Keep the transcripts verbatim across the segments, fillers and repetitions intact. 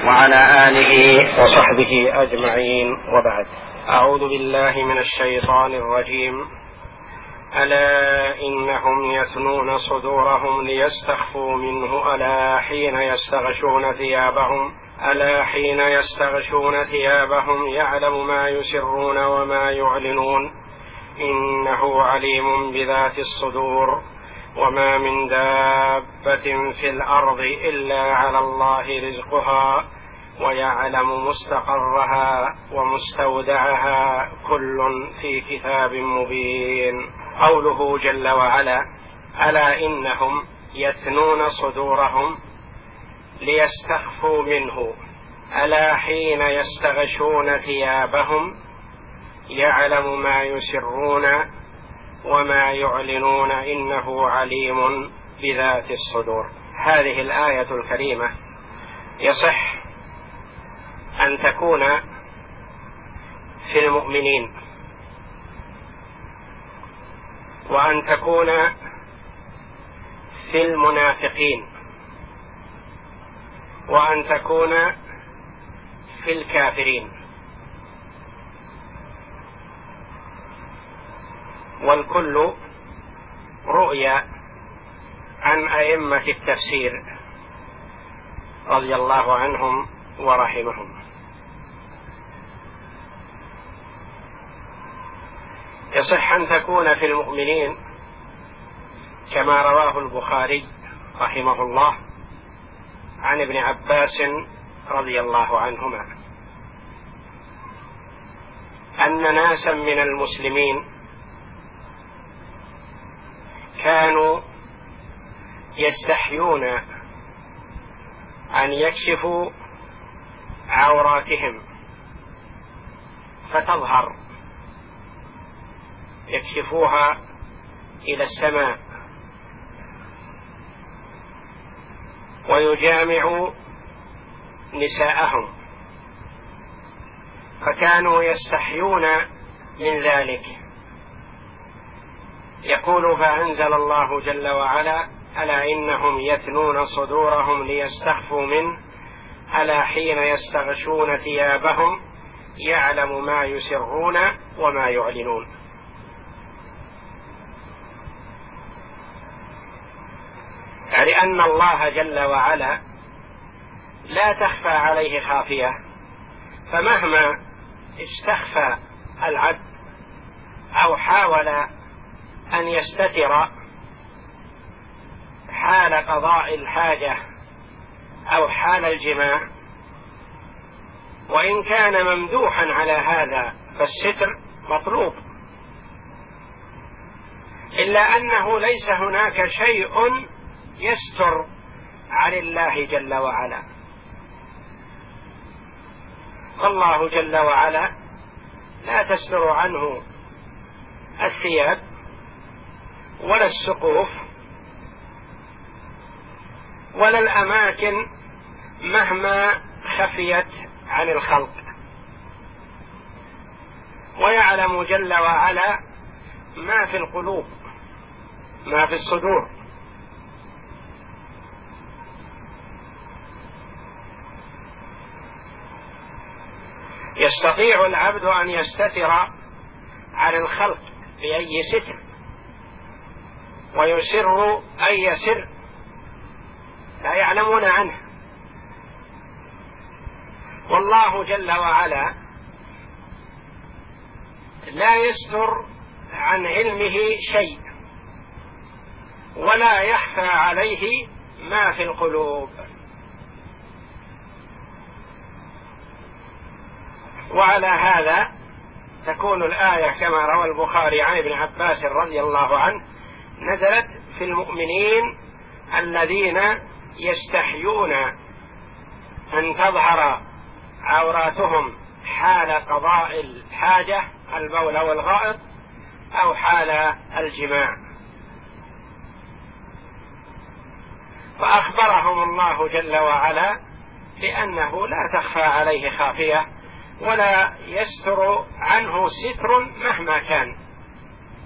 وعلى آله وصحبه أجمعين، وبعد. أعوذ بالله من الشيطان الرجيم. ألا إنهم يثنون صدورهم ليستخفوا منه ألا حين يستغشون ثيابهم ألا حين يستغشون ثيابهم يعلم ما يسرون وما يعلنون إنه عليم بذات الصدور وما من دابة في الأرض إلا على الله رزقها ويعلم مستقرها ومستودعها كل في كتاب مبين. قوله جل وعلا: ألا إنهم يثنون صدورهم ليستخفوا منه ألا حين يستغشون ثيابهم يعلم ما يسرون وما يعلنون إنه عليم بذات الصدور. هذه الآية الكريمة يصح أن تكون في المؤمنين وأن تكون في المنافقين وأن تكون في الكافرين، والكل رؤيا عن أئمة التفسير رضي الله عنهم ورحمهم. يصح أن تكون في المؤمنين كما رواه البخاري رحمه الله عن ابن عباس رضي الله عنهما أن ناسا من المسلمين كانوا يستحيون أن يكشفوا عوراتهم فتظهر، يكشفوها إلى السماء ويجامعوا نساءهم، فكانوا يستحيون من ذلك. يقول: فأنزل الله جل وعلا: ألا إنهم يثنون صدورهم ليستخفوا منه ألا حين يستغشون ثيابهم يعلم ما يسرون وما يعلنون. يعني أن الله جل وعلا لا تخفى عليه خافية، فمهما استخفى العبد أو حاول أن يستتر حال قضاء الحاجة أو حال الجماع، وإن كان ممدوحا على هذا فالستر مطلوب، إلا أنه ليس هناك شيء يستر عن الله جل وعلا. فالله جل وعلا لا تستر عنه الثياب ولا السقوف ولا الأماكن مهما خفيت عن الخلق، ويعلم جل وعلا ما في القلوب، ما في الصدور. يستطيع العبد أن يستتر عن الخلق بأي ستر ويسر أي سر لا يعلمون عنه، والله جل وعلا لا يستر عن علمه شيء ولا يخفى عليه ما في القلوب. وعلى هذا تكون الآية كما روى البخاري عن ابن عباس رضي الله عنه نزلت في المؤمنين الذين يستحيون أن تظهر عوراتهم حال قضاء الحاجة البول والغائط أو حال الجماع، فأخبرهم الله جل وعلا بأنه لا تخفى عليه خافية ولا يستر عنه ستر مهما كان.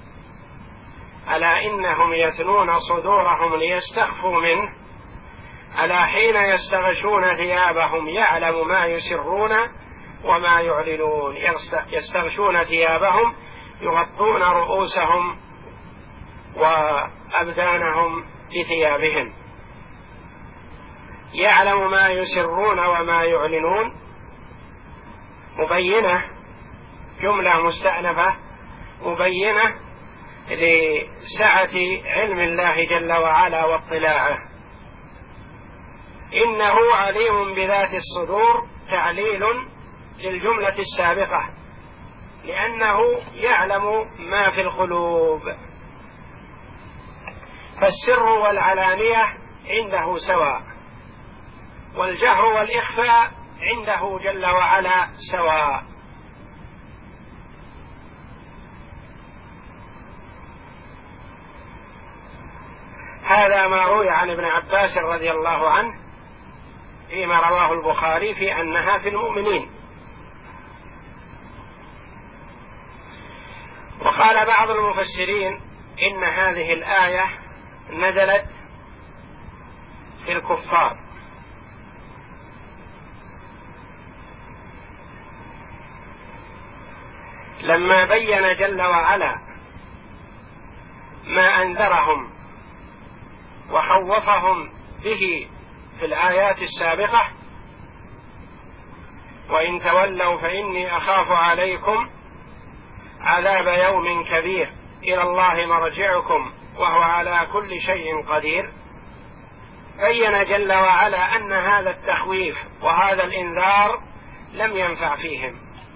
ألا إنهم يثنون صدورهم ليستخفوا منه ألا حين يستغشون ثيابهم يعلم ما يسرون وما يعلنون. يستغشون ثيابهم يغطون رؤوسهم وأبدانهم بثيابهم. يعلم ما يسرون وما يعلنون مبينة، جملة مستأنفة مبينة لسعة علم الله جل وعلا واطلاعه. إنه عليم بذات الصدور تعليل للجملة السابقة، لأنه يعلم ما في القلوب، فالسر والعلانية عنده سواء، والجهر والإخفاء عنده جل وعلا سواء. هذا ما روي عن ابن عباس رضي الله عنه فيما رواه البخاري في أنها في المؤمنين. وقال بعض المفسرين إن هذه الآية نزلت في الكفار، لما بين جل وعلا ما أنذرهم وخوفهم به في الآيات السابقة: وإن تولوا فإني أخاف عليكم عذاب يوم كبير إلى الله مرجعكم وهو على كل شيء قدير. بين جل وعلا أن هذا التخويف وهذا الإنذار لم ينفع فيهم،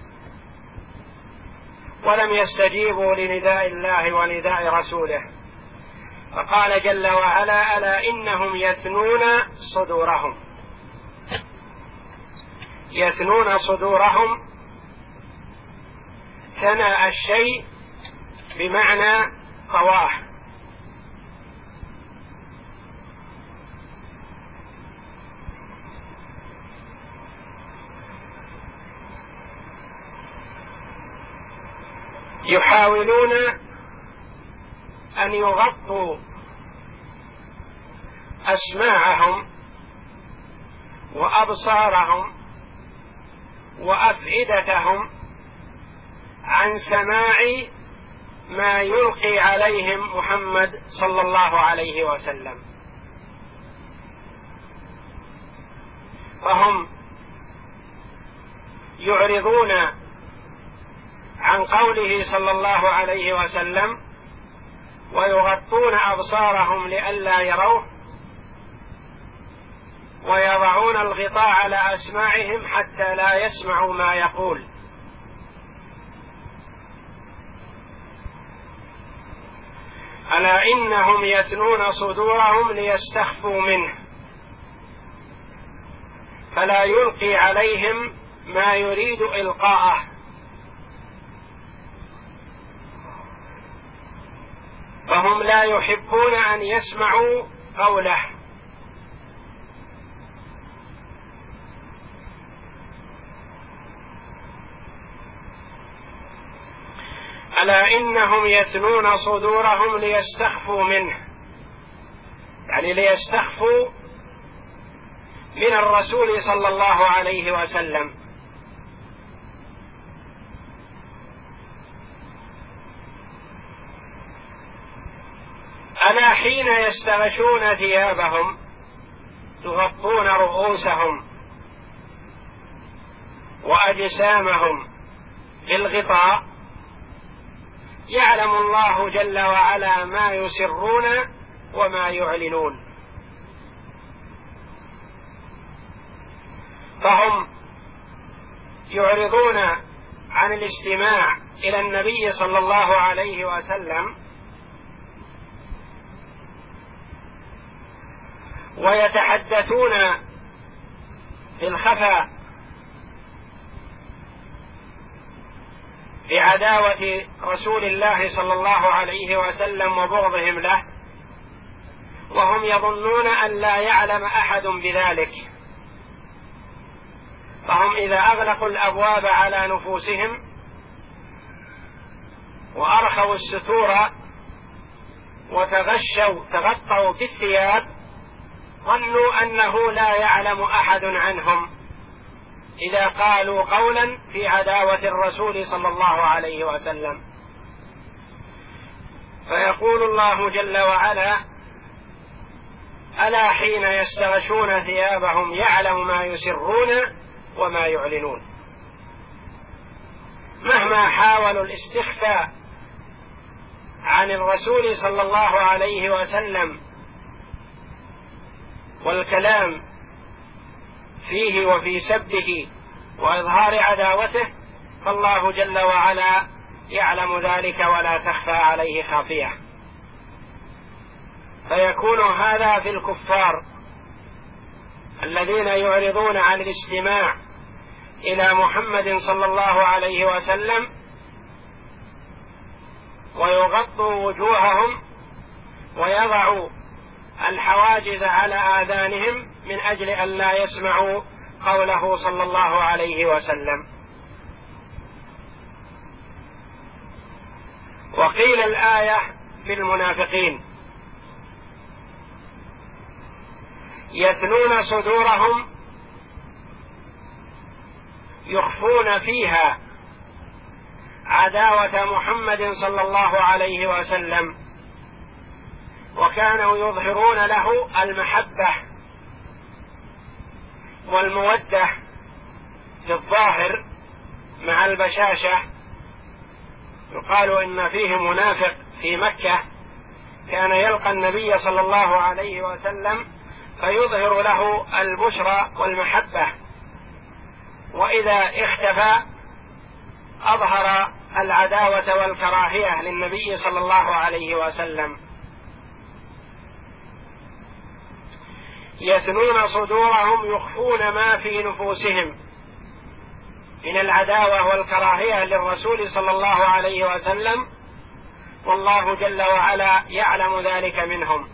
ولم يستجيبوا لنداء الله ونداء رسوله، فقال جل وعلا: ألا إنهم يثنون صدورهم. يثنون صدورهم، ثنى الشيء بمعنى طواه، يحاولون أن يغطوا أسماعهم وأبصارهم وأفئدتهم عن سماع ما يلقي عليهم محمد صلى الله عليه وسلم، فهم يعرضون عن قوله صلى الله عليه وسلم ويغطون أبصارهم لئلا يروه، ويضعون الغطاء على أسماعهم حتى لا يسمعوا ما يقول. ألا إنهم يثنون صدورهم ليستخفوا منه فلا يلقي عليهم ما يريد إلقاءه، فهم لا يحبون أن يسمعوا قوله. ألا إنهم يثنون صدورهم ليستخفوا منه، يعني ليستخفوا من الرسول صلى الله عليه وسلم. ألا حين يستغشون ثيابهم يغطون رؤوسهم وأجسامهم بالغطاء، يعلم الله جل وعلا ما يسرون وما يعلنون، فهم يعرضون عن الاستماع إلى النبي صلى الله عليه وسلم ويتحدثون بالخفاء بعداوة رسول الله صلى الله عليه وسلم وبغضهم له، وهم يظنون أن لا يعلم أحد بذلك، فهم إذا أغلقوا الأبواب على نفوسهم وأرخوا الستور وتغشوا تغطوا بالثياب ظنوا أنه لا يعلم أحد عنهم إذا قالوا قولا في عداوة الرسول صلى الله عليه وسلم. فيقول الله جل وعلا: ألا حين يستغشون ثيابهم يعلم ما يسرون وما يعلنون. مهما حاولوا الاستخفاء عن الرسول صلى الله عليه وسلم والكلام فيه وفي سبه وإظهار عداوته، فالله جل وعلا يعلم ذلك ولا تخفى عليه خافية. فيكون هذا في الكفار الذين يعرضون عن الاستماع إلى محمد صلى الله عليه وسلم ويغطوا وجوههم ويضعوا الحواجز على آذانهم من أجل أن لا يسمعوا قوله صلى الله عليه وسلم. وقيل الآية في المنافقين: يثنون صدورهم يخفون فيها عداوة محمد صلى الله عليه وسلم، وكانوا يظهرون له المحبة والمودة في الظاهر مع البشاشة. يقال إن فيه منافق في مكة كان يلقى النبي صلى الله عليه وسلم فيظهر له البشرى والمحبة، وإذا اختفى أظهر العداوة والكراهية للنبي صلى الله عليه وسلم. يثنون صدورهم يخفون ما في نفوسهم من العداوة والكراهية للرسول صلى الله عليه وسلم، والله جل وعلا يعلم ذلك منهم.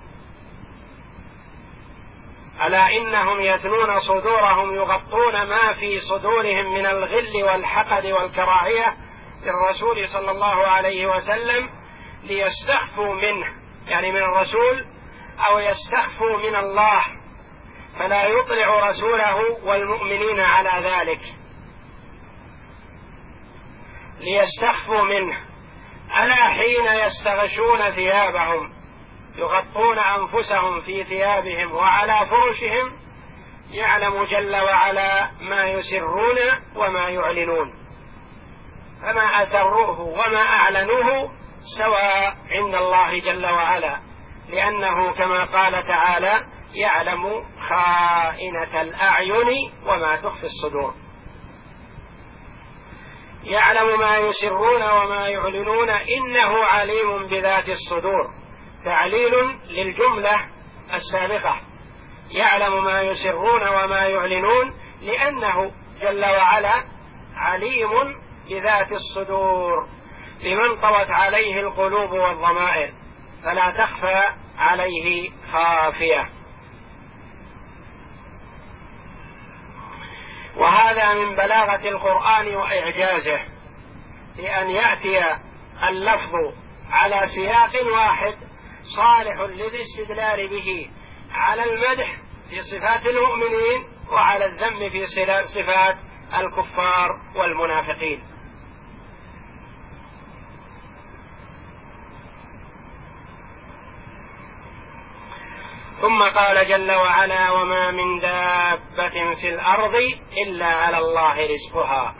ألا إنهم يثنون صدورهم يغطون ما في صدورهم من الغل والحقد والكراهية للرسول صلى الله عليه وسلم ليستخفوا منه، يعني من الرسول، أو يستخفوا من الله فلا يطلع رسوله والمؤمنين على ذلك، ليستخفوا منه. ألا حين يستغشون ثيابهم يغطون أنفسهم في ثيابهم وعلى فرشهم يعلم جل وعلا ما يسرون وما يعلنون، فما أسروه وما أعلنوه سواء عند الله جل وعلا، لأنه كما قال تعالى: يعلم خائنة الأعين وما تخفي الصدور. يعلم ما يسرون وما يعلنون إنه عليم بذات الصدور، تعليل للجملة السابقة: يعلم ما يسرون وما يعلنون، لأنه جل وعلا عليم بذات الصدور لمن طوت عليه القلوب والضمائر، فلا تخفى عليه خافية. وهذا من بلاغة القرآن وإعجازه، بأن يأتي اللفظ على سياق واحد صالح للاستدلال به على المدح في صفات المؤمنين وعلى الذم في صفات الكفار والمنافقين. ثم قال جل وعلا: وما من دابة في الأرض إلا على الله رزقها،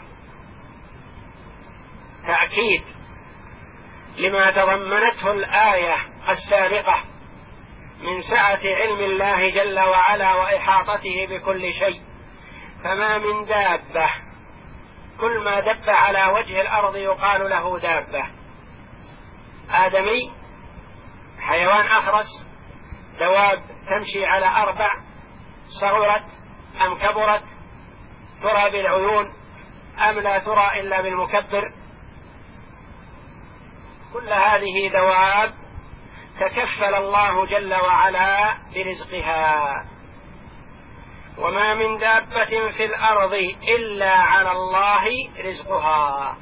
تأكيد لما تضمنته الآية السابقة من سعة علم الله جل وعلا وإحاطته بكل شيء. فما من دابة، كل ما دب على وجه الأرض يقال له دابة، آدمي، حيوان أخرس، دواب تمشي على أربع، صغرت أم كبرت، ترى بالعيون أم لا ترى إلا بالمكبر، كل هذه دواب تكفل الله جل وعلا برزقها. وما من دابة في الأرض إلا على الله رزقها.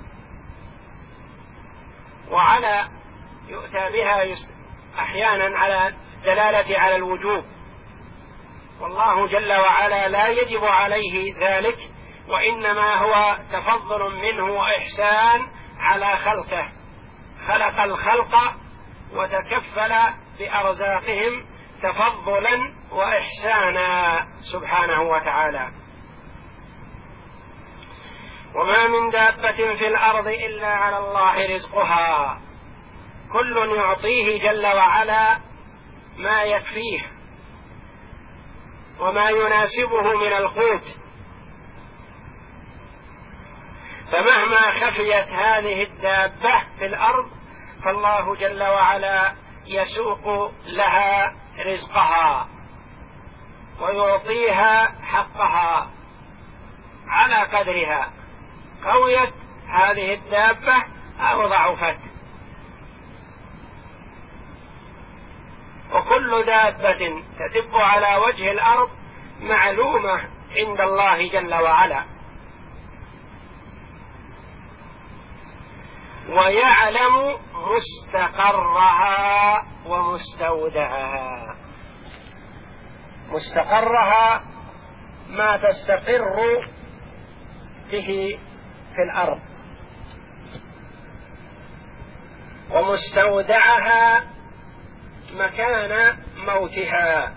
وعلى يؤتى بها أحيانا على دلالة على الوجوب، والله جل وعلا لا يجب عليه ذلك، وإنما هو تفضل منه وإحسان على خلقه، خلق الخلق وتكفل بأرزاقهم تفضلا وإحسانا سبحانه وتعالى. وما من دابة في الأرض إلا على الله رزقها، كل يعطيه جل وعلا ما يكفيه وما يناسبه من القوت، فمهما خفيت هذه الدابة في الأرض فالله جل وعلا يسوق لها رزقها ويعطيها حقها على قدرها، قويت هذه الدابة أو ضعفت. وكل دابة تدب على وجه الأرض معلومة عند الله جل وعلا، ويعلم مستقرها ومستودعها. مستقرها ما تستقر به في الأرض، ومستودعها مكان موتها.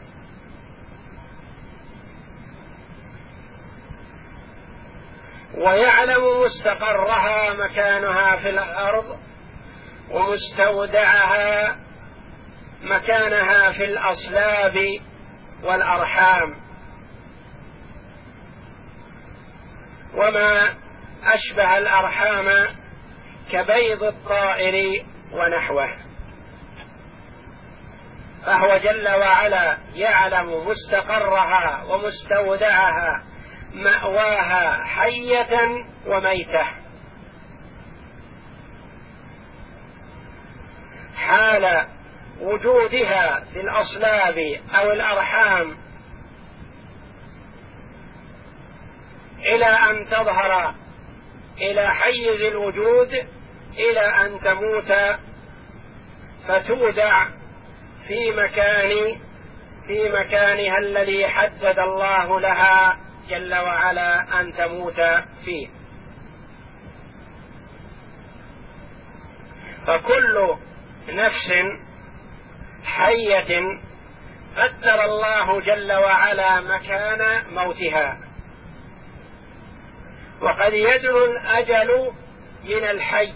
ويعلم مستقرها مكانها في الأرض، ومستودعها مكانها في الأصلاب والأرحام، وما أشبه الأرحام كبيض الطائر ونحوه. فهو جل وعلا يعلم مستقرها ومستودعها، مأواها حية وميتة، حال وجودها في الأصلاب أو الأرحام إلى أن تظهر إلى حيز الوجود، إلى أن تموت فتودع في مكان في مكانها الذي حدد الله لها جل وعلا أن تموت فيه. فكل نفس حية قدر الله جل وعلا مكان موتها. وقد يدنو الأجل من الحي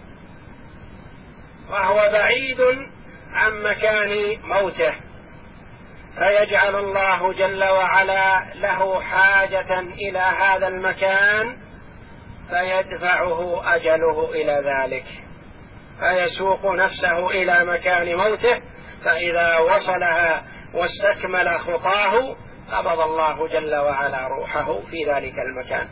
وهو بعيد عن مكان موته، فيجعل الله جل وعلا له حاجة إلى هذا المكان فيدفعه أجله إلى ذلك، فيسوق نفسه إلى مكان موته، فإذا وصلها واستكمل خطاه قبض الله جل وعلا روحه في ذلك المكان.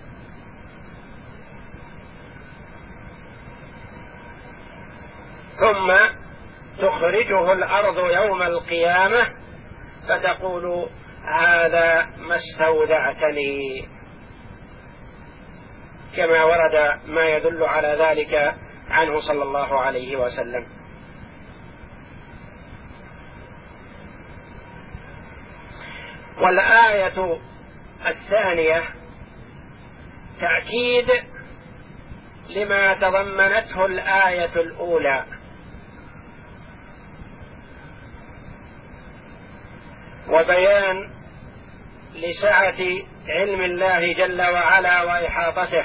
ثم تخرجه الأرض يوم القيامة فتقول هذا ما استودعتني، كما ورد ما يدل على ذلك عنه صلى الله عليه وسلم. والآية الثانية تأكيد لما تضمنته الآية الأولى، وبيان لسعة علم الله جل وعلا وإحاطته،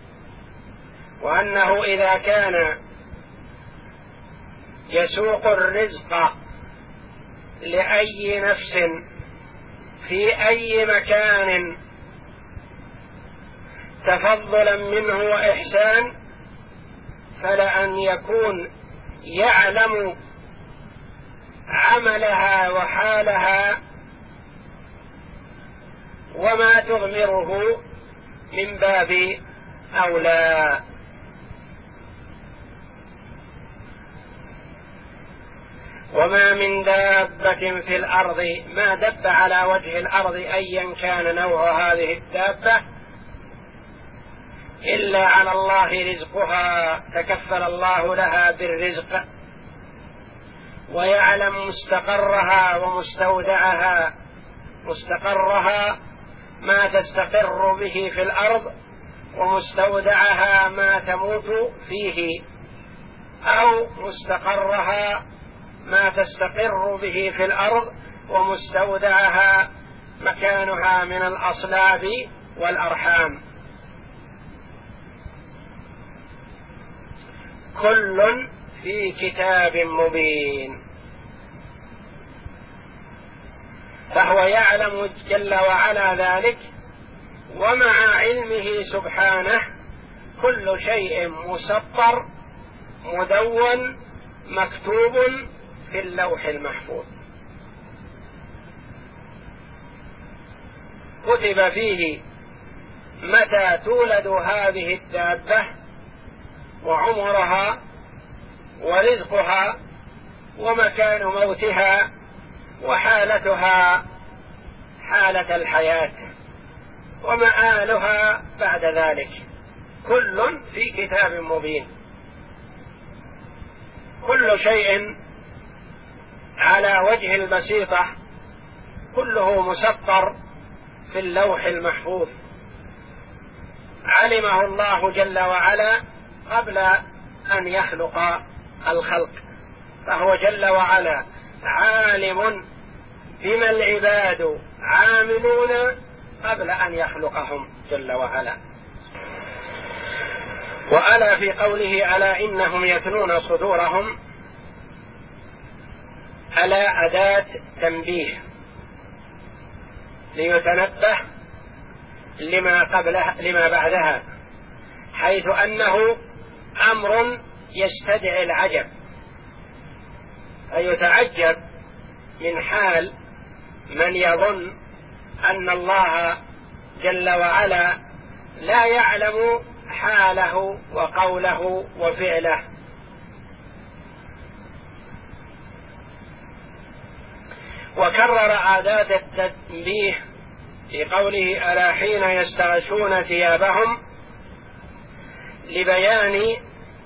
وأنه إذا كان يسوق الرزق لأي نفس في أي مكان تفضلا منه وإحسان، فلأن يكون يعلم عملها وحالها وما تغمره من باب أولى. وما من دابة في الأرض، ما دب على وجه الأرض أيا كان نوع هذه الدابة، إلا على الله رزقها، تكفل الله لها بالرزق، ويعلم مستقرها ومستودعها مستقرها ما تستقر به في الأرض، ومستودعها ما تموت فيه، أو مستقرها ما تستقر به في الأرض ومستودعها مكانها من الأصلاب والأرحام. كل في كتاب مبين. فهو يعلم جل وعلا ذلك، ومع علمه سبحانه كل شيء مسطر مدون مكتوب في اللوح المحفوظ، كتب فيه متى تولد هذه الدابة وعمرها ورزقها ومكان موتها وحالتها حالة الحياة ومآلها بعد ذلك، كل في كتاب مبين. كل شيء على وجه البسيطة كله مسطر في اللوح المحفوظ، علمه الله جل وعلا قبل أن يخلق الخلق، فهو جل وعلا عالم بما العباد عاملون قبل أن يخلقهم جل وعلا. وألا في قوله ألا إنهم يثنون صدورهم، ألا أداة تنبيه ليتنبه لما قبلها لما بعدها، حيث أنه أمر يستدعي العجب، فيتعجب من حال من يظن أن الله جل وعلا لا يعلم حاله وقوله وفعله. وكرر أداة التنبيه في قوله ألا حين يستغشون ثيابهم لبيان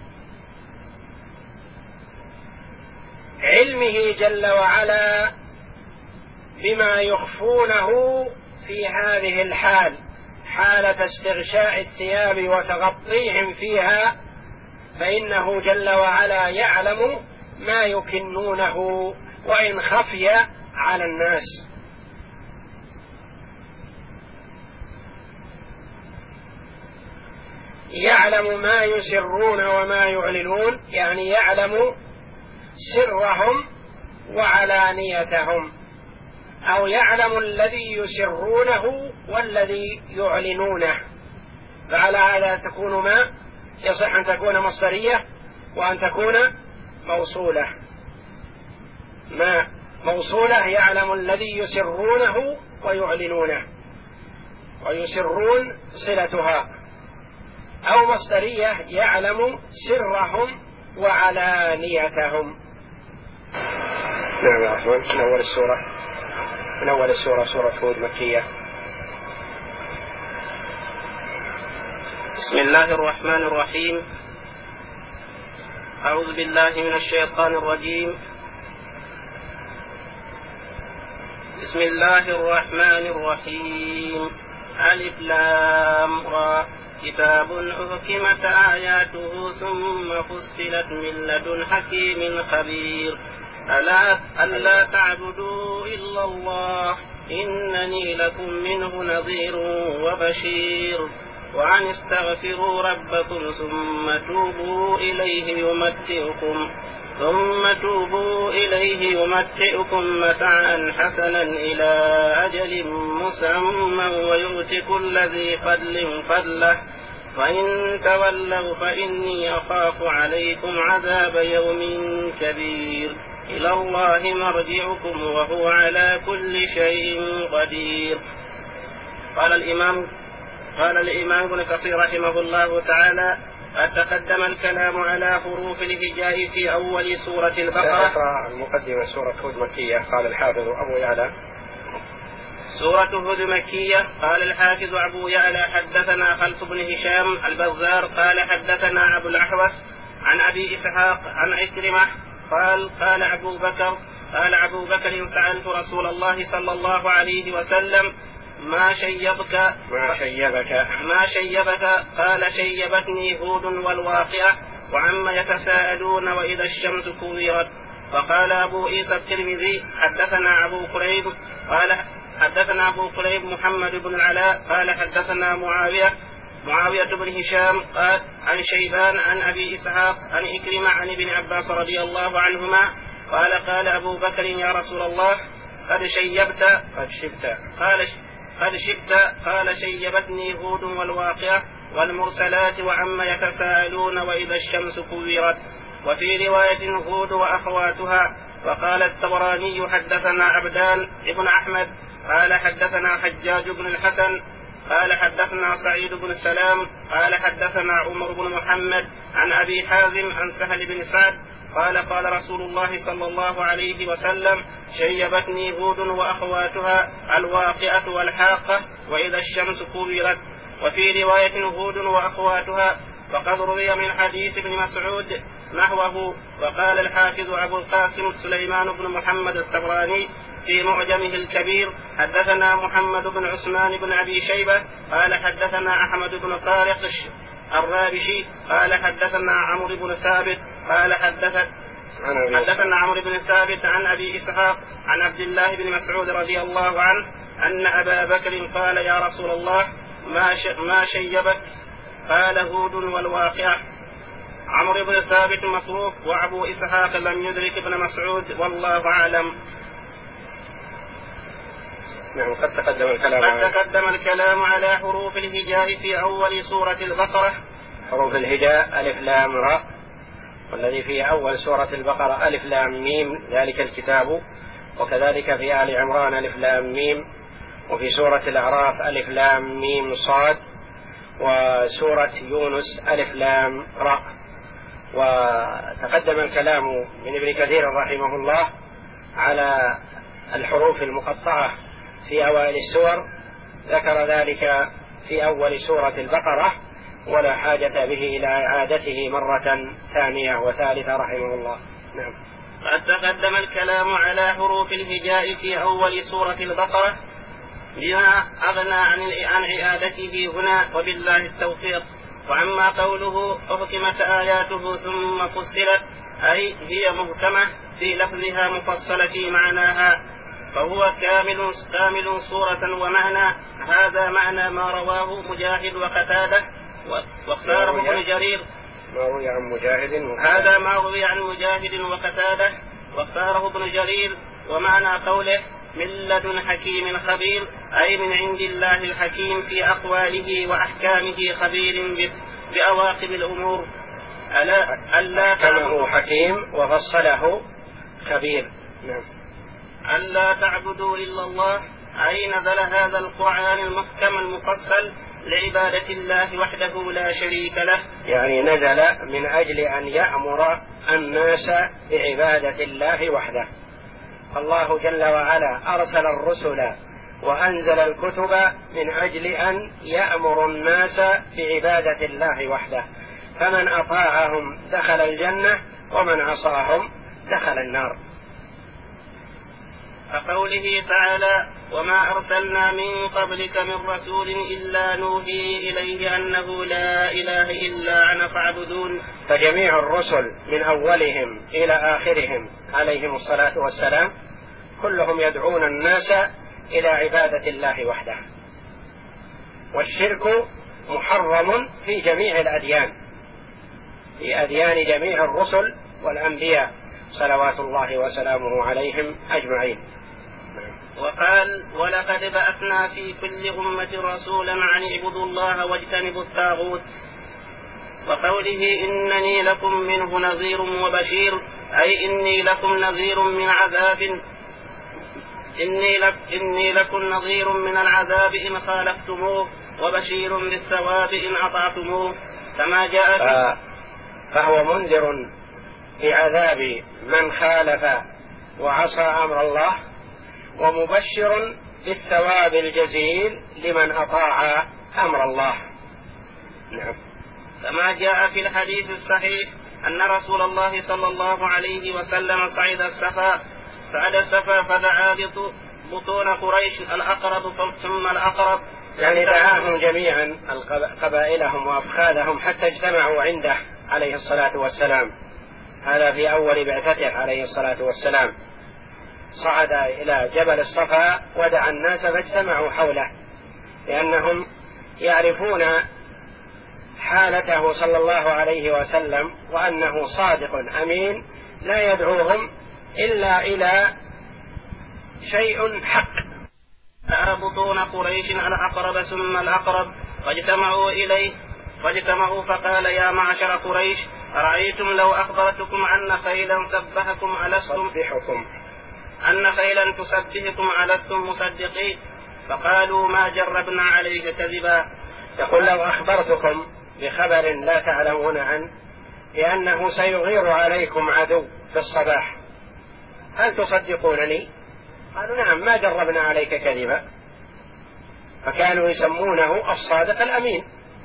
علمه جل وعلا بما يخفونه في هذه الحال، حالة استغشاء الثياب وتغطيهم فيها، فإنه جل وعلا يعلم ما يكنونه وإن خفي على الناس. يعلم ما يسرون وما يعلنون، يعني يعلم سرهم وعلانيتهم، أو يعلم الذي يسرونه والذي يعلنونه. فعلى هذا تكون ما يصح أن تكون مصدرية وأن تكون موصولة. ما موصولة يعلم الذي يسرونه ويعلنونه، ويسرون صلتها، أو مصدرية يعلم سرهم وعلانيتهم. نعم يا أخوان، من أول السورة من أول السورة سورة هود مكية. بسم الله الرحمن الرحيم. أعوذ بالله من الشيطان الرجيم. بسم الله الرحمن الرحيم. ألف لام را كتاب أحكمت آياته ثم فصلت من لدن حكيم خبير ألا, ألا تعبدوا إلا الله إنني لكم منه نذير وبشير وأن استغفروا ربكم ثم توبوا إليه يمتعكم ثم توبوا إليه يمتعكم متاعا حسنا إلى أجل مسمى ويؤت كل ذي فضل فضله فإن تولوا فإني أخاف عليكم عذاب يوم كبير إلى الله مرجعكم وهو على كل شيء قدير. قال الإمام قال الإمام ابن كثير رحمه الله تعالى: قد تقدم الكلام على حروف الهجاء في أول سورة البقرة. المقدمة سورة هود مكية. قال الحافظ أبو يعلى سورة هود مكية. قال الحافظ أبو يعلى: حدثنا خلف بن هشام البزار قال حدثنا أبو الأحوص عن أبي إسحاق عن عكرمة قال قال أبو بكر قال أبو بكر سألت رسول الله صلى الله عليه وسلم ما شيبك ما شيبك ما شيبك قال شيبتني هود والواقعة وعما يتساءلون وإذا الشمس كورت. فقال أبو عيسى الترمذي حدثنا أبو قريب قال حدثنا أبو قريب محمد بن العلاء قال حدثنا معاوية معاوية بن هشام قال عن شيبان عن أبي إسحاق عن إكرمة عن ابن عباس رضي الله عنهما قال قال أبو بكر يا رسول الله قد شيبت قد شبت قال قد شبت قال شيبتني هود والواقعة والمرسلات وعما يتساءلون وإذا الشمس كورت. وفي رواية هود وأخواتها. وقال الطبراني حدثنا عبدان ابن أحمد قال حدثنا حجاج بن الحسن قال حدثنا سعيد بن السلام قال حدثنا عمر بن محمد عن أبي حازم عن سهل بن سعد قال قال رسول الله صلى الله عليه وسلم شيبتني هود وأخواتها الواقعة والحاقة وإذا الشمس كورت. وفي رواية هود وأخواتها. وقد روي من حديث ابن مسعود نحوه. وقال الحافظ أبو القاسم سليمان بن محمد الطبراني في معجمه الكبير حدثنا محمد بن عثمان بن أبي شيبة قال حدثنا أحمد بن طارق الرابشي قال حدثنا عمرو بن ثابت قال حدث حدثنا عمرو بن ثابت عن أبي إسحاق عن عبد الله بن مسعود رضي الله عنه أن أبا بكر قال يا رسول الله ما ما شيبك قال هود والواقعة. عمرو بن ثابت مصروف وأبو إسحاق لم يدرك ابن مسعود والله أعلم. نعم. قد تقدم الكلام قد تقدم الكلام على حروف الهجاء في أول سورة البقرة. حروف الهجاء ألف لام راء، والذي في أول سورة البقرة ألف لام ميم ذلك الكتاب، وكذلك في آل عمران ألف لام ميم، وفي سورة الأعراف ألف لام ميم صاد، وسورة يونس ألف لام راء. وتقدم الكلام من ابن كثير رحمه الله على الحروف المقطعة في أوائل السور، ذكر ذلك في أول سورة البقرة ولا حاجة به إلى إعادته مرة ثانية وثالثة رحمه الله. نعم. قد تقدم الكلام على حروف الهجاء في أول سورة البقرة بما أغنى عن إعادته هنا وبالله التوفيق. وعما قوله أحكمت آياته ثم فصلت أي هي محكمة في لفظها مفصلة في معناها، فهو كامل كامل صورة ومعنى. هذا معنى ما رواه مجاهد وقتادة واختاره ابن جرير. ما روي عن مجاهد هذا ما روي عن مجاهد وقتادة واختاره ابن جرير. ومعنى قوله من لدن حكيم خبير أي من عند الله الحكيم في أقواله وأحكامه خبير بأواقب الأمور. ألا كما حكيم وفصله خبير. نعم. ألا تعبدوا إلا الله أي نزل هذا القرآن المحكم المفصل لعبادة الله وحده لا شريك له، يعني نزل من أجل أن يأمر الناس بعبادة الله وحده. الله جل وعلا أرسل الرسل وأنزل الكتب من أجل أن يأمر الناس بعبادة الله وحده، فمن أطاعهم دخل الجنة ومن عصاهم دخل النار. كقوله تعالى وما أرسلنا من قبلك من رسول إلا نوحي إليه أنه لا إله إلا أنا فاعبدون. فجميع الرسل من أولهم إلى آخرهم عليهم الصلاة والسلام كلهم يدعون الناس إلى عبادة الله وحده، والشرك محرم في جميع الأديان، في أديان جميع الرسل والأنبياء صلوات الله وسلامه عليهم أجمعين. وقال ولقد بعثنا في كل أمة رسولا عن اعبدوا الله واجتنبوا الطاغوت. وقوله إنني لكم منه نذير وبشير أي إني لكم نذير من عذاب إني, لك إني لكم نذير من العذاب إن خالفتموه وبشير بالثواب إن أطعتموه. كما جاء في فهو منذر بعذاب من خالف وعصى أمر الله، ومبشر بالثواب الجزيل لمن أطاع أمر الله. نعم. كما جاء في الحديث الصحيح أن رسول الله صلى الله عليه وسلم صعد الصفا صعد الصفا فدعا بطون قريش الأقرب ثم الأقرب، يعني دعاهم جميعا قبائلهم وأفخاذهم حتى اجتمعوا عنده عليه الصلاة والسلام. هذا في أول بعثته عليه الصلاة والسلام، صعد إلى جبل الصفا ودعا الناس فاجتمعوا حوله، لأنهم يعرفون حالته صلى الله عليه وسلم وأنه صادق أمين لا يدعوهم إلا إلى شيء حق. بطون قريش الأقرب ثم الأقرب فاجتمعوا إليه فاجتمعوا فقال يا معشر قريش أرأيتم لو أخبرتكم أن خيلا سبحكم ألستم أن خيلا تسبحكم ألستم مصدقين؟ فقالوا ما جربنا عليك كذبا. يقول لو أخبرتكم بخبر لا تعلمون عنه لأنه سيغير عليكم عدو في الصباح هل تصدقونني؟ قالوا نعم ما جربنا عليك كذبا، فكانوا يسمونه الصادق الأمين.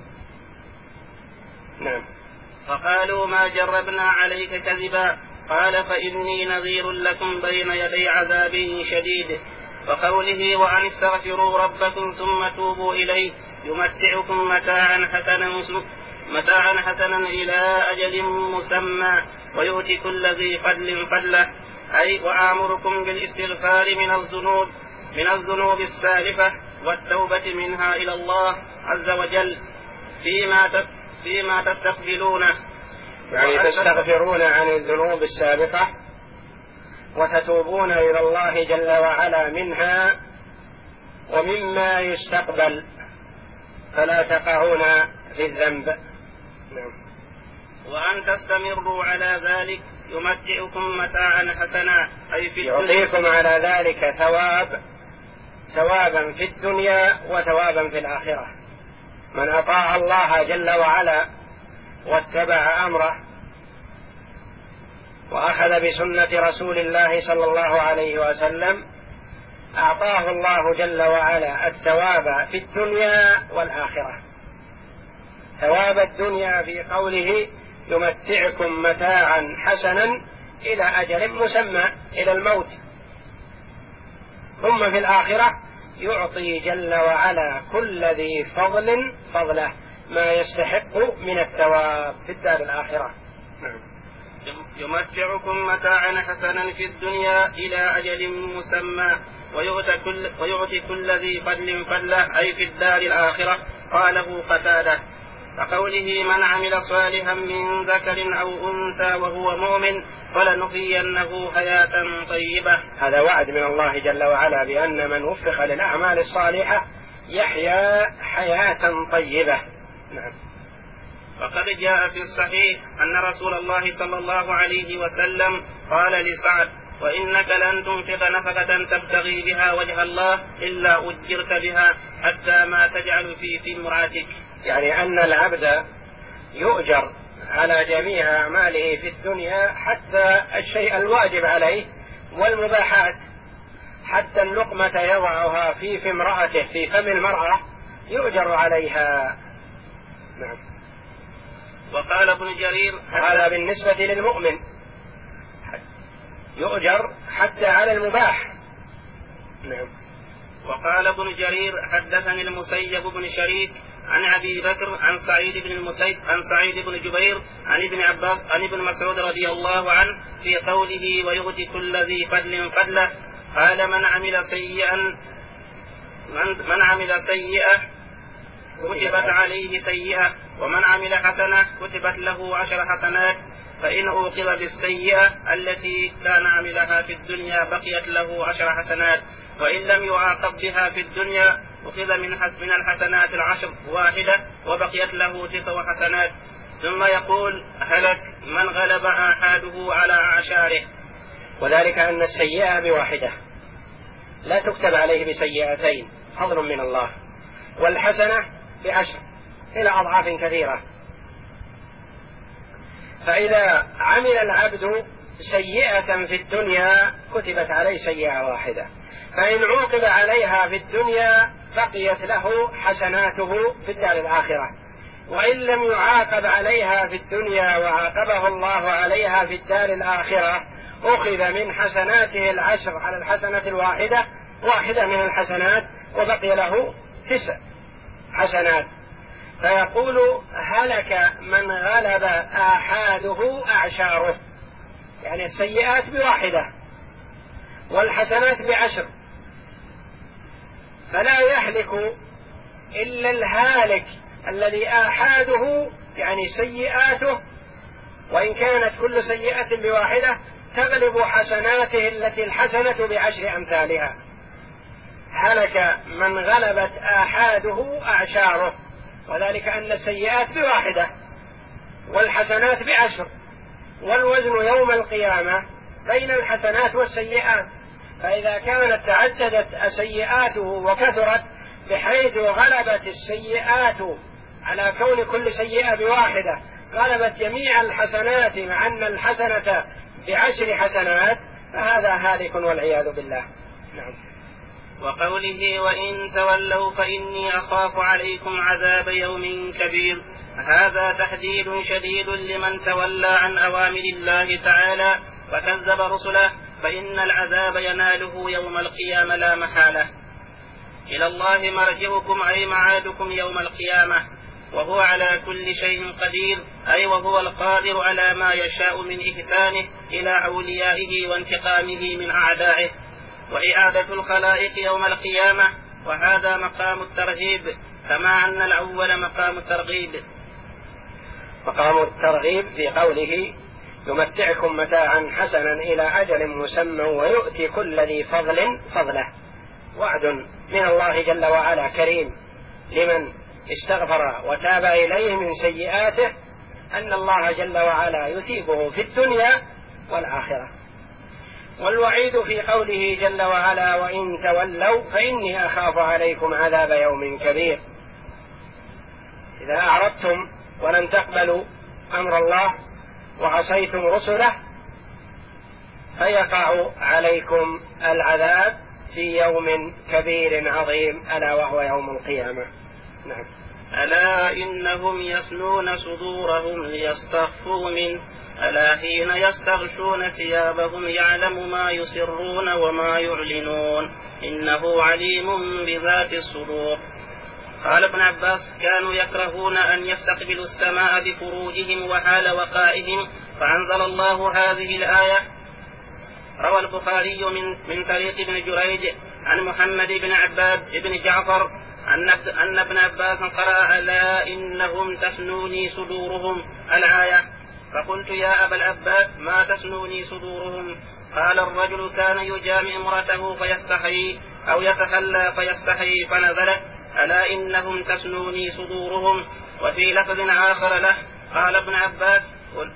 نعم. فقالوا ما جربنا عليك كذبا. قال فإني نذير لكم بين يدي عذاب شديد. وقوله وأن استغفروا ربكم ثم توبوا إليه يمتعكم متاعا حسنا متاعا حسنا إلى أجل مسمى ويؤتي كل ذي فضل فضله، أي وآمركم بالاستغفار من الذنوب من الذنوب السالفة والتوبة منها إلى الله عز وجل فيما فيما تستقبلونه، يعني تستغفرون عن الذنوب السابقة وتتوبون إلى الله جل وعلا منها ومما يستقبل فلا تقعون في الذنب. نعم. وأن تستمروا على ذلك يمتعكم متاعا حسنا، أي في يعطيكم على ذلك ثواب ثوابا في الدنيا وثوابا في الآخرة. من أطاع الله جل وعلا واتبع أمره وأخذ بسنة رسول الله صلى الله عليه وسلم أعطاه الله جل وعلا الثواب في الدنيا والآخرة. ثواب الدنيا في قوله يمتعكم متاعا حسنا إلى أجل مسمى إلى الموت، ثم في الآخرة يعطي جل وعلا كل ذي فضل فضله ما يستحق من الثواب في الدار الآخرة. يمتعكم متاعا حسنا في الدنيا إلى أجل مسمى ويؤتي كل, ويؤتي كل ذي فضل فضله، أي في الدار الآخرة. قاله قتادة. فقوله من عمل صالحا من ذكر أو أنثى وهو مؤمن فلنحيينه حياة طيبة. هذا وعد من الله جل وعلا بأن من وفق للأعمال الصالحة يحيا حياة طيبة. نعم. وقد جاء في الصحيح أن رسول الله صلى الله عليه وسلم قال لسعد وإنك لن تنفق نفقة تبتغي بها وجه الله إلا أجرت بها حتى ما تجعل في في امرأتك. يعني أن العبد يؤجر على جميع أعماله في الدنيا حتى الشيء الواجب عليه والمباحات، حتى اللقمة يضعها في في امرأته في فم المرأة يؤجر عليها. نعم. وقال ابن جرير هذا بالنسبة للمؤمن يؤجر حتى على المباح. نعم. وقال ابن جرير حدثني المسيب بن شريك عن أبي بكر عن سعيد بن المسيب عن سعيد بن جبير عن ابن عباس عن ابن مسعود رضي الله عنه في قوله ويؤتي كل ذي فضل فضله. قال من عمل سيئا من, من عمل سيئة كتبت عليه سيئة ومن عمل حسنة كتبت له عشر حسنات، فإن أوقظ بالسيئة التي كان عملها في الدنيا بقيت له عشر حسنات، وإن لم يعاقب بها في الدنيا أخذ من من الحسنات العشر واحدة وبقيت له تسع حسنات. ثم يقول هلك من غلب آحاده على أعشاره. وذلك أن السيئة بواحدة لا تكتب عليه بسيئتين فضل من الله، والحسنة بعشر إلى أضعاف كثيرة. فإذا عمل العبد سيئة في الدنيا كتبت عليه سيئة واحدة، فإن عوقب عليها في الدنيا بقيت له حسناته في الدار الآخرة، وإن لم يعاقب عليها في الدنيا وعاقبه الله عليها في الدار الآخرة أخذ من حسناته العشر على الحسنة الواحدة واحدة من الحسنات وبقي له تسع حسنات، فيقول هلك من غلب آحاده أعشاره، يعني السيئات بواحدة والحسنات بعشر، فلا يهلك إلا الهالك الذي آحاده يعني سيئاته، وإن كانت كل سيئة بواحدة تغلب حسناته التي الحسنة بعشر أمثالها. هلك من غلبت آحاده أعشاره، وذلك أن السيئات بواحدة والحسنات بعشر، والوزن يوم القيامة بين الحسنات والسيئات، فإذا كانت تعددت سيئاته وكثرت بحيث غلبت السيئات على كون كل سيئة بواحدة غلبت جميع الحسنات مع أن الحسنة بعشر حسنات، فهذا هالك والعياذ بالله. نعم. وقوله وإن تولوا فإني أخاف عليكم عذاب يوم كبير، هذا تحديد شديد لمن تولى عن أوامر الله تعالى وكذب رسله، فإن العذاب يناله يوم القيامة لا محالة. إلى الله مرجعكم أي معادكم يوم القيامة، وهو على كل شيء قدير، أي وهو القادر على ما يشاء من إحسانه إلى أوليائه وانتقامه من أعدائه، وإعادة الخلائق يوم القيامة، وهذا مقام الترهيب كما أن الأول مقام الترغيب. مقام الترغيب في قوله يمتعكم متاعا حسنا إلى أجل مسمى ويؤتي كل ذي فضل فضله، وعد من الله جل وعلا كريم لمن استغفر وتاب إليه من سيئاته أن الله جل وعلا يثيبه في الدنيا والآخرة. والوعيد في قوله جل وعلا وإن تولوا فإني أخاف عليكم عذاب يوم كبير، إذا أعرضتم ولم تقبلوا أمر الله وعصيتم رسله فيقع عليكم العذاب في يوم كبير عظيم ألا وهو يوم القيامة. نعم. ألا إنهم يثنون صدورهم ليستخفوا منه، ألا حين يستغشون ثيابهم يعلم ما يسرون وما يعلنون إنه عليم بذات الصدور. قال ابن عباس كانوا يكرهون أن يستقبلوا السماء بفروجهم وحال وقائهم، فأنزل الله هذه الآية. روى البخاري من, من طريق ابن جريج عن محمد بن عباد بن جعفر أن ابن عباس قرأ ألا إنهم تثنوني صدورهم الآية، فقلت يا أبا العباس ما تثنوني صدورهم؟ قال الرجل كان يجامع امرأته فيستحيي أو يتخلى فيستحيي فنزلت ألا إنهم تثنوني صدورهم. وفي لفظ آخر له قال ابن عباس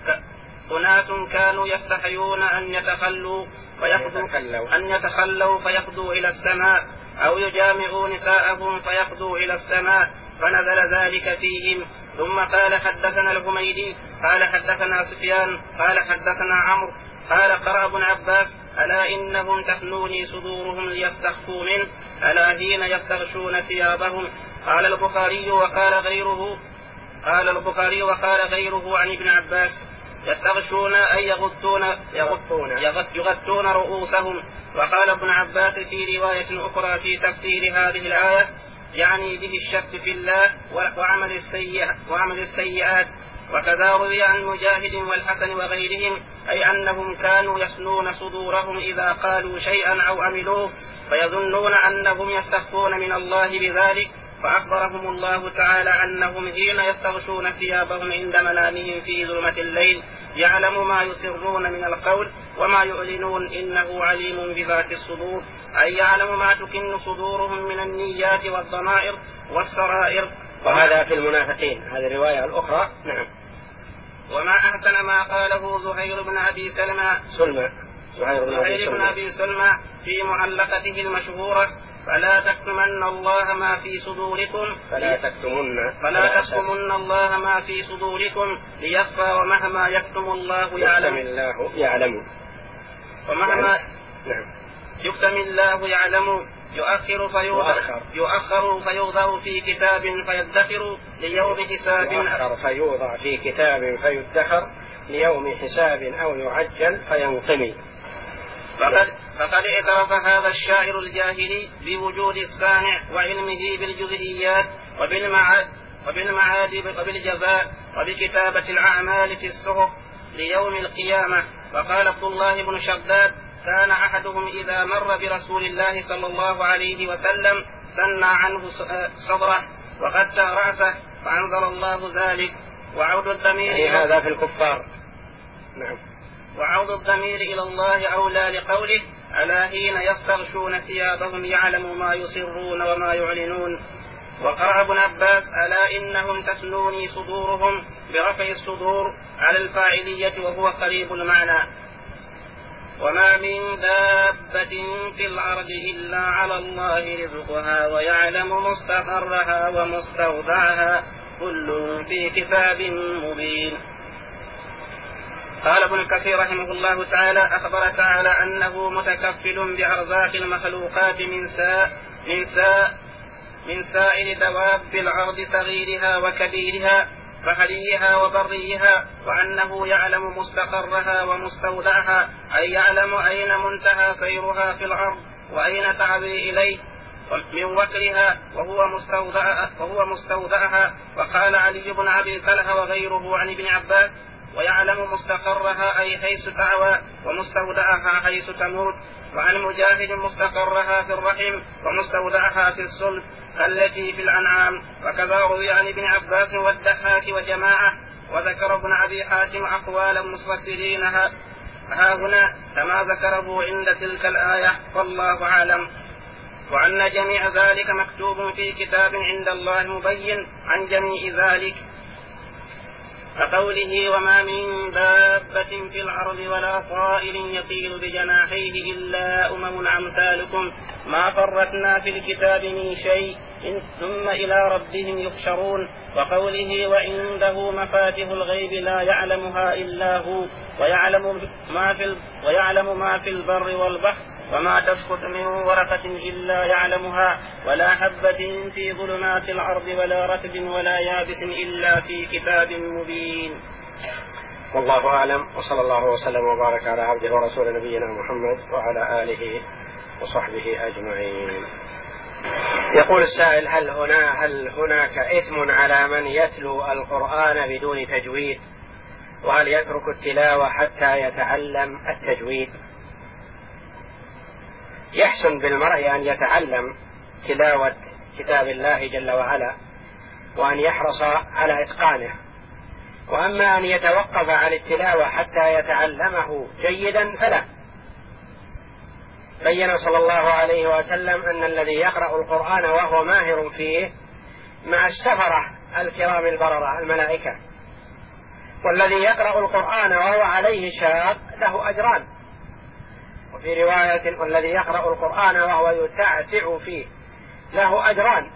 أناس كانوا يستحيون أن يتخلوا فيخدوا أن يتخلوا فيخدوا إلى السماء أو يجامعوا نساءهم فيخدوا إلى السماء، فنزل ذلك فيهم. ثم قال حدثنا الحميدي قال حدثنا سفيان قال حدثنا عمرو قال قرأ ابن عباس ألا إنهم تثنوني صدورهم ليستخفوا منه، ألا حين يستغشون ثيابهم. قال البخاري وقال غيره قال البخاري وقال غيره عن ابن عباس يستغشون أي يغطون, يغطون, يغطون رؤوسهم. وقال ابن عباس في رواية أخرى في تفسير هذه الآية يعني به الشك في الله وعمل السيئات, وعمل السيئات. وكذا روي عن مجاهد والحسن وغيرهم أي أنهم كانوا يثنون صدورهم إذا قالوا شيئا أو عملوه فيظنون أنهم يستخفون من الله بذلك، فأخبرهم الله تعالى أنهم حين يستغشون ثيابهم عند منامهم في ظلمة الليل يعلم ما يسرون من القول وما يعلنون إنه عليم بذات الصدور، أي يعلم ما تكن صدورهم من النيات والضمائر والسرائر. وهذا في المنافقين، هذه الرواية الأخرى. نعم. وما أحسن ما قاله زهير بن أبي سلمى سلمى زهير بن أبي سلمى في معلقته المشهورة فلا تكتمن الله ما في صدوركم فلا تكتمن فلا تكتمن الله ما في صدوركم ليخفى ومهما يكتم الله يعلم الله يعلم ومهما نعم يكتم الله يعلم يؤخر فيوضع يؤخر فيوضع في كتاب فيدخر ليوم حساب يؤخر فيوضع في كتاب فيدخر ليوم حساب أو يعجل فينقمي. فقد, فقد اعترف هذا الشاعر الجاهلي بوجود الصانع وعلمه بالجزئيات وبالمعاد وبالمعاد وبالجزاء وبكتابة الأعمال في الصحف ليوم القيامة. وقال عبد الله بن شداد: كان أحدهم إذا مر برسول الله صلى الله عليه وسلم سنى عنه صدره وغطى رأسه فأنزل الله ذلك. وعود الضمير يعني هذا في الكفار. نعم. وعود الضمير إلى الله أولى لقوله: ألا حين يستغشون ثيابهم يعلم ما يسرون وما يعلنون. وقرأ ابن عباس: ألا إنهم تسنوني صدورهم برفع الصدور على الفاعلية وهو قريب المعنى. وما من دابة في الأرض إلا على الله رزقها ويعلم مستقرها ومستودعها كل في كتاب مبين. قال ابن كثير رحمه الله تعالى: أخبر تعالى أنه متكفل بأرزاق المخلوقات من ساء من ساء من سائر دواب الأرض صغيرها وكبيرها فحليها وبريها، وأنه يعلم مستقرها ومستودعها، أي يعلم أين منتهى سيرها في الأرض وأين تعوي إليه من وكرها وهو مستودعها, وهو مستودعها. وقال علي بن أبي طلحة وغيره عن ابن عباس: ويعلم مستقرها أي حيث تعوى ومستودعها حيث تموت. وعن مجاهد: مستقرها في الرحم ومستودعها في الصلب التي في الأنعام. وكذا روي عن ابن عباس والضحاك وجماعة. وذكر ابن أبي حاتم أقوال المفسرين ها هنا كما ذكره عند تلك الآية، والله أعلم. وأن جميع ذلك مكتوب في كتاب عند الله مبين عن جميع ذلك. كقوله: وما من دابة في الأرض ولا طائر يطير بجناحيه إلا أمم أمثالكم ما فرطنا في الكتاب من شيء ثم إلى ربهم يحشرون. وقوله: وعنده مفاتح الغيب لا يعلمها إلا هو ويعلم ما في ويعلم ما في البر والبحر وما تسقط من ورقة إلا يعلمها ولا حبة في ظلمات الأرض ولا رطب ولا يابس إلا في كتاب مبين. والله أعلم، وصلى الله وسلم وبارك على عبده ورسول نبينا محمد وعلى آله وصحبه أجمعين. يقول السائل: هل هنا هل هناك إثم على من يتلو القرآن بدون تجويد؟ وهل يترك التلاوة حتى يتعلم التجويد؟ يحسن بالمرء أن يتعلم تلاوة كتاب الله جل وعلا وأن يحرص على إتقانه، وأما أن يتوقف عن التلاوة حتى يتعلمه جيدا فلا. بين صلى الله عليه وسلم أن الذي يقرأ القرآن وهو ماهر فيه مع السفرة الكرام البررة الملائكة، والذي يقرأ القرآن وهو عليه شاق له أجران. وفي رواية: والذي يقرأ القرآن وهو يتعتع فيه له أجران.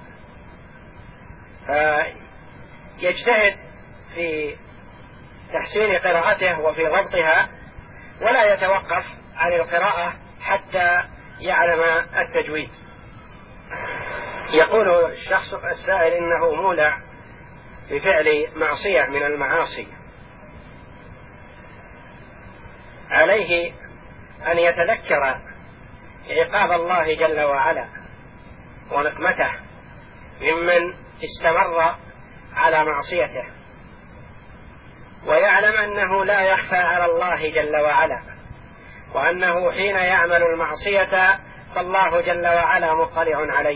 فيجتهد في تحسين قراءته وفي ضبطها ولا يتوقف عن القراءة حتى يعلم التجويد. يقول الشخص السائل إنه مولع بفعل معصية من المعاصي، عليه أن يتذكر عقاب الله جل وعلا ونقمته ممن استمر على معصيته، ويعلم أنه لا يخفى على الله جل وعلا، وأنه حين يعمل المعصية فالله جل وعلا مطلع عليه،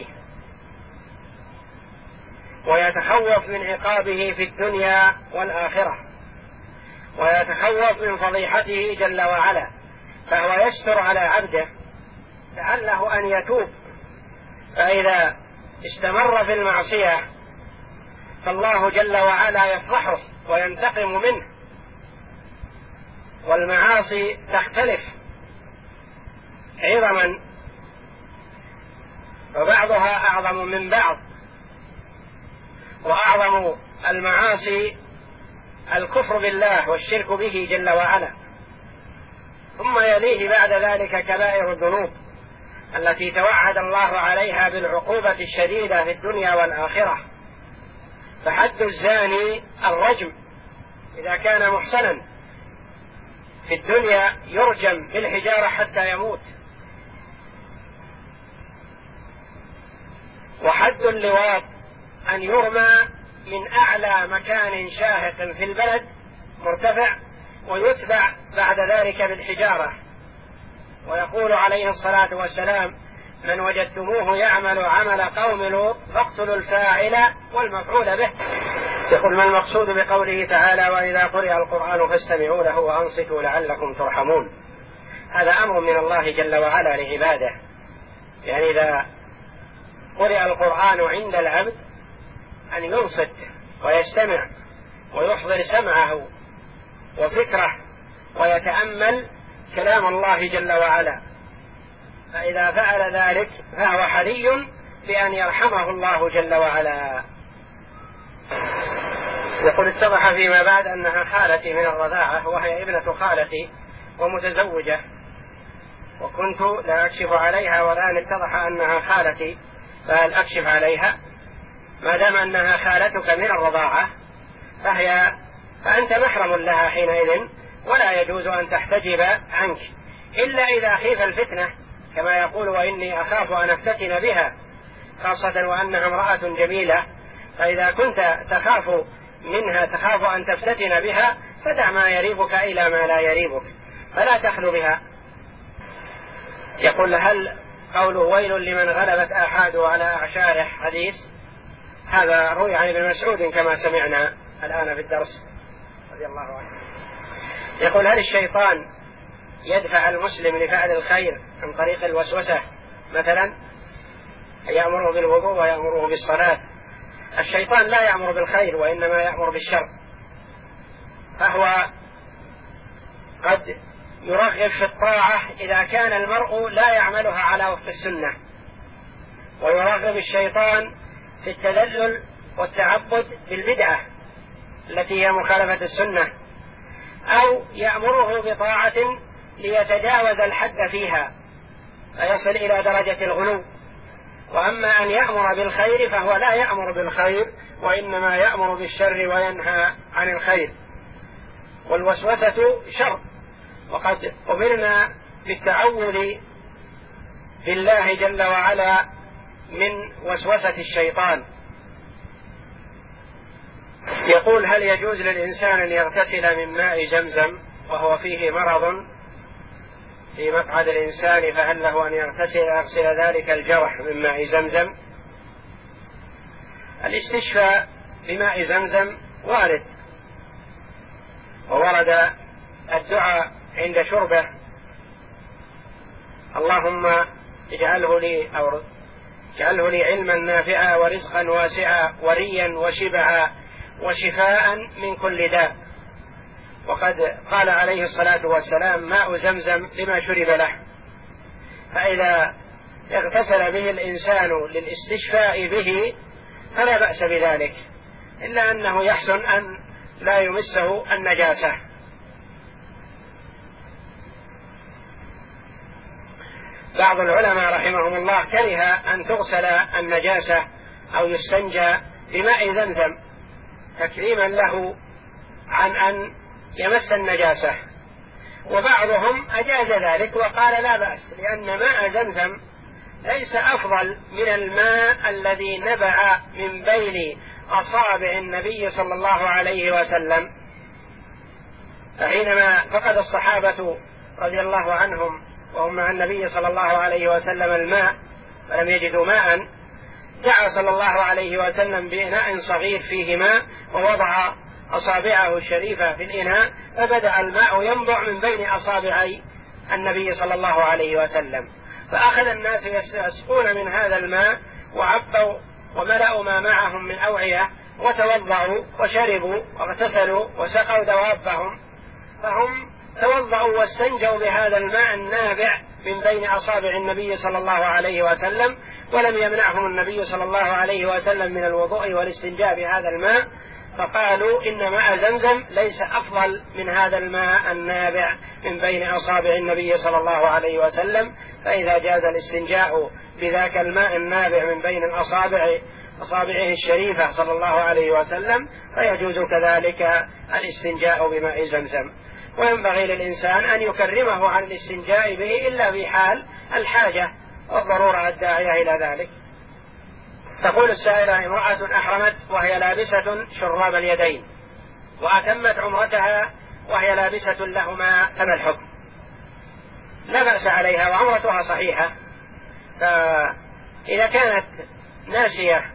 ويتخوف من عقابه في الدنيا والآخرة، ويتخوف من فضيحته جل وعلا، فهو يستر على عبده لعله أن يتوب. فإذا استمر في المعصية فالله جل وعلا يفضحه وينتقم منه. والمعاصي تختلف عظما، وبعضها أعظم من بعض، وأعظم المعاصي الكفر بالله والشرك به جل وعلا، ثم يليه بعد ذلك كبائر الذنوب التي توعد الله عليها بالعقوبة الشديدة في الدنيا والآخرة. فحد الزاني الرجم إذا كان محصنا، في الدنيا يرجم بالحجارة حتى يموت. وحد اللواط أن يرمى من أعلى مكان شاهق في البلد مرتفع ويتبع بعد ذلك بالحجارة. ويقول عليه الصلاة والسلام: من وجدتموه يعمل عمل قوم لوط فاقتلوا الفاعل والمفعول به. يقول: ما المقصود بقوله تعالى: وإذا قرئ القرآن فاستمعوا له وأنصتوا لعلكم ترحمون؟ هذا أمر من الله جل وعلا لعباده، يعني إذا قرئ القرآن عند العبد أن ينصت ويستمع ويحضر سمعه وفكره ويتأمل كلام الله جل وعلا، فإذا فعل ذلك فهو حري بأن يرحمه الله جل وعلا. يقول: اتضح فيما بعد أنها خالتي من الرضاعة، وهي ابنة خالتي ومتزوجة، وكنت لا أكشف عليها، والآن اتضح أنها خالتي فهل أكشف عليها؟ ما دام أنها خالتك من الرضاعة فهي فأنت محرم لها حينئذ، ولا يجوز أن تحتجب عنك إلا إذا خيف الفتنة، كما يقول: وإني أخاف أن أفتتن بها، خاصة وأنها امرأة جميلة. فإذا كنت تخاف منها تخاف أن تفتتن بها فدع ما يريبك إلى ما لا يريبك، فلا تخلو بها. يقول: هل قوله ويل لمن غلبت آحاده على أعشاره حديث؟ هذا روي عن ابن مسعود كما سمعنا الآن في الدرس رضي الله عنه. يقول: هل الشيطان يدفع المسلم لفعل الخير عن طريق الوسوسة مثلا، يأمره بالوضوء ويأمره بالصلاة؟ الشيطان لا يأمر بالخير وإنما يأمر بالشر، فهو قد يرغب في الطاعة إذا كان المرء لا يعملها على وفق السنة، ويرغب الشيطان في التذلل والتعبد بالبدعة التي هي مخالفة السنة، أو يأمره بطاعة ليتجاوز الحد فيها فيصل إلى درجة الغلو. وأما أن يأمر بالخير فهو لا يأمر بالخير وإنما يأمر بالشر وينهى عن الخير. والوسوسة شر، وقد أمرنا بالتعوذ بالله جل وعلا من وسوسة الشيطان. يقول: هل يجوز للإنسان أن يغتسل من ماء زمزم وهو فيه مرض في مقعد الإنسان، فهل له أن يغتسل يغسل ذلك الجرح من ماء زمزم؟ الاستشفاء بماء زمزم وارد، وورد الدعاء عند شربه: اللهم اجعله لي أو اجعله لي علما نافعا ورزقا واسعا وريا وشبعا وشفاء من كل داء. وقد قال عليه الصلاة والسلام: ماء زمزم لما شرب له. فإذا اغتسل به الإنسان للاستشفاء به فلا بأس بذلك، إلا أنه يحسن أن لا يمسه النجاسة. بعض العلماء رحمهم الله كره أن تغسل النجاسة أو يستنجى بماء زمزم تكريما له عن أن يمس النجاسة، وبعضهم أجاز ذلك وقال لا بأس، لأن ماء زمزم ليس أفضل من الماء الذي نبع من بين أصابع النبي صلى الله عليه وسلم. فحينما فقد الصحابة رضي الله عنهم وهم مع النبي صلى الله عليه وسلم الماء فلم يجدوا ماء، دعا صلى الله عليه وسلم بإناء صغير فيه ماء ووضع أصابعه الشريفة في الإناء، فبدأ الماء ينبع من بين أصابعي النبي صلى الله عليه وسلم، فأخذ الناس يسقون من هذا الماء وعبوا وملأوا ما معهم من أوعية وتوضعوا وشربوا واغتسلوا وسقوا دوابهم، فهم توضعوا واستنجوا بهذا الماء النابع من بين أصابع النبي صلى الله عليه وسلم، ولم يمنعهم النبي صلى الله عليه وسلم من الوضوء والاستنجاء بهذا الماء، فقالوا إن ماء زمزم ليس أفضل من هذا الماء النابع من بين أصابع النبي صلى الله عليه وسلم، فإذا جاز الاستنجاء بذاك الماء النابع من بين الأصابع أصابعه الشريفة صلى الله عليه وسلم فيجوز كذلك الاستنجاء بماء زمزم. وينبغي للإنسان أن يكرمه عن الاستنجاء به إلا في حال الحاجة والضرورة الداعية إلى ذلك. تقول السائلة: امرأة أحرمت وهي لابسة شراب اليدين وأتمت عمرتها وهي لابسة لهما، فما الحكم؟ لا بأس عليها وعمرتها صحيحة. فإذا كانت ناسية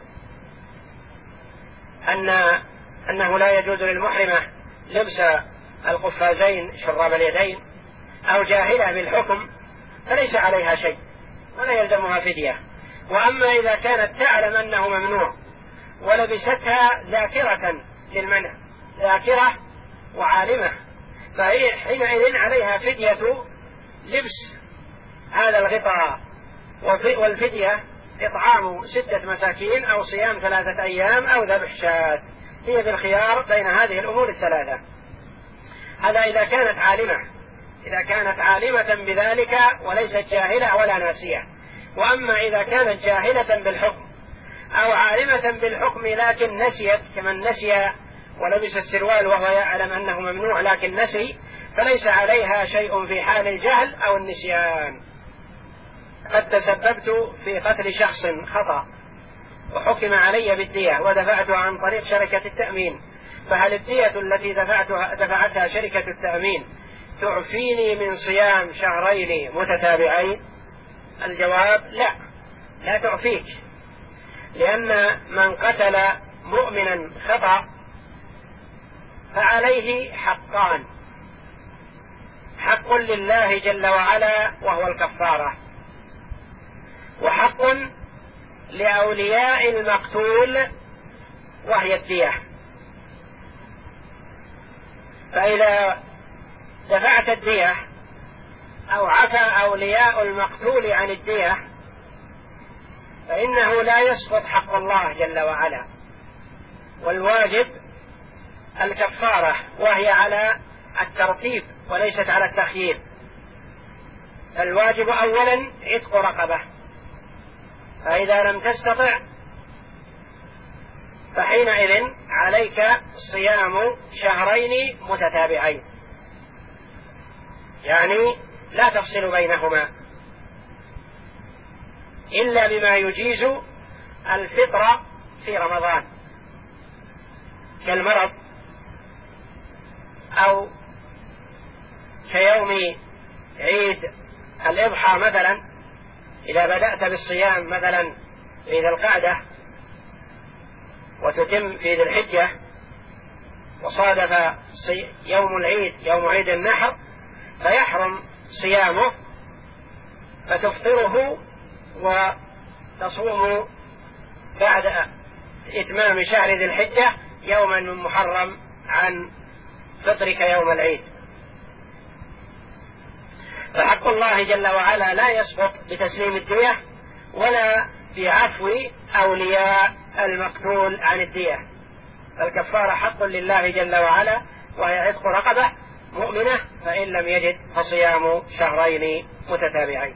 أن أنه لا يجوز للمحرمة لبس القفازين شراب اليدين أو جاهلة بالحكم فليس عليها شيء ولا يلزمها فدية. وأما إذا كانت تعلم أنه ممنوع ولبستها ذاكرة للمنع، ذاكرة وعالمة، فهي حينئذ عليها فدية لبس هذا الغطاء، والفدية إطعام ستة مساكين أو صيام ثلاثة أيام أو ذبح شاة. هي بالخيار بين هذه الأمور الثلاثة. هذا إذا كانت عالمة، إذا كانت عالمة بذلك وليست جاهلة ولا ناسية. وأما إذا كانت جاهلة بالحكم أو عالمة بالحكم لكن نسيت، كمن نسي ولبس السروال وهو يعلم أنه ممنوع لكن نسي، فليس عليها شيء في حال الجهل أو النسيان. قد تسببت في قتل شخص خطأ وحكم علي بالدية ودفعتها عن طريق شركة التأمين، فهل الدية التي دفعتها, دفعتها شركة التأمين تعفيني من صيام شهرين متتابعين؟ الجواب: لا، لا تعفيك، لأن من قتل مؤمنا خطأ فعليه حقان: حق لله جل وعلا وهو الكفارة، وحق لأولياء المقتول وهي الدية. فإذا دفعت الدية أو عفى أولياء المقتول عن الدية فإنه لا يسقط حق الله جل وعلا، والواجب الكفارة وهي على الترتيب وليست على التخيير. الواجب أولا عتق رقبة، فإذا لم تستطع فحينئذ عليك صيام شهرين متتابعين، يعني لا تفصل بينهما إلا بما يجيز الفطر في رمضان كالمرض أو كيوم عيد الإضحى مثلا. إذا بدأت بالصيام مثلا في ذي القعدة وتتم في ذي الحجة وصادف يوم العيد يوم عيد النحر فيحرم صيامه، فتفطره وتصوم بعد إتمام شهر ذي الحجة يوما من محرم عن فطرك يوم العيد. فحق الله جل وعلا لا يسقط بتسليم الدية ولا بعفو أولياء المقتول عن الدية. فالكفارة حق لله جل وعلا وهي عتق رقبة مؤمنة، فإن لم يجد فصيام شهرين متتابعين.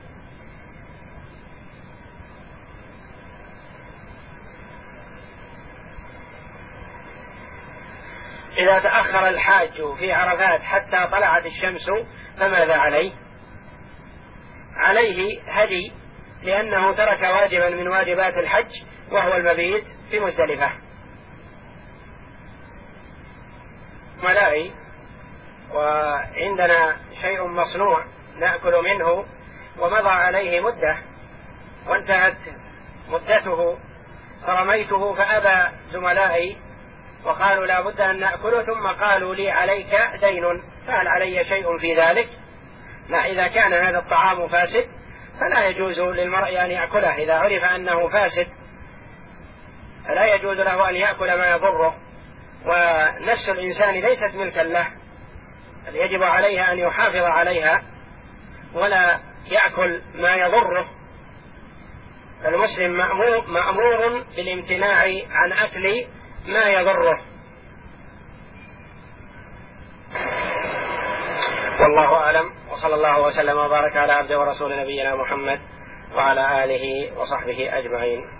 إذا تأخر الحاج في عرفات حتى طلعت الشمس فماذا عليه؟ عليه هدي، لأنه ترك واجبا من واجبات الحج وهو المبيت في مزدلفة. ملاهي وعندنا شيء مصنوع نأكل منه ومضى عليه مدة وانتهت مدته فرميته فأبى زملائي وقالوا لا بد أن نأكله، ثم قالوا لي عليك دين، فهل علي شيء في ذلك؟ لا، إذا كان هذا الطعام فاسد فلا يجوز للمرء أن يأكله. إذا عرف أنه فاسد فلا يجوز له أن يأكل ما يضره، ونفس الإنسان ليست ملكا له، بل يجب عليه أن يحافظ عليها ولا يأكل ما يضره. المسلم مأمور, مأمور بالامتناع عن أكل ما يضره. والله أعلم، وصلى الله وسلم وبارك على عبده ورسول نبينا محمد وعلى آله وصحبه أجمعين.